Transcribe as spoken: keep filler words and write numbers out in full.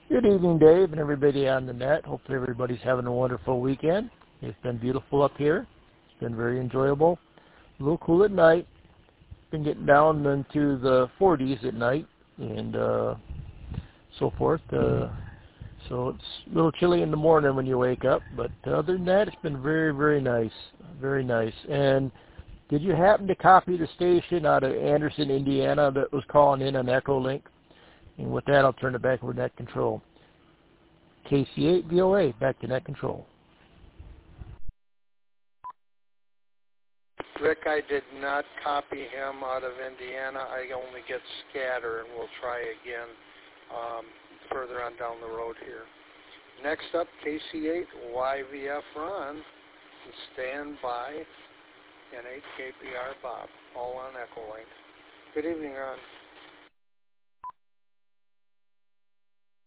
Good evening, Dave, and everybody on the net. Hopefully everybody's having a wonderful weekend. It's been beautiful up here. It's been very enjoyable. A little cool at night. Been getting down into the forties at night and uh, so forth. Uh, so it's a little chilly in the morning when you wake up, but other than that, it's been very, very nice. Very nice. And did you happen to copy the station out of Anderson, Indiana that was calling in on Echolink? And with that, I'll turn it back over to Net Control. K C eight V O A, back to Net Control. Rick, I did not copy him out of Indiana. I only get scatter, and we'll try again um, further on down the road here. Next up, K C eight Y V F Ron. Stand by. N eight K P R Bob, all on Echolink. Good evening, Ron.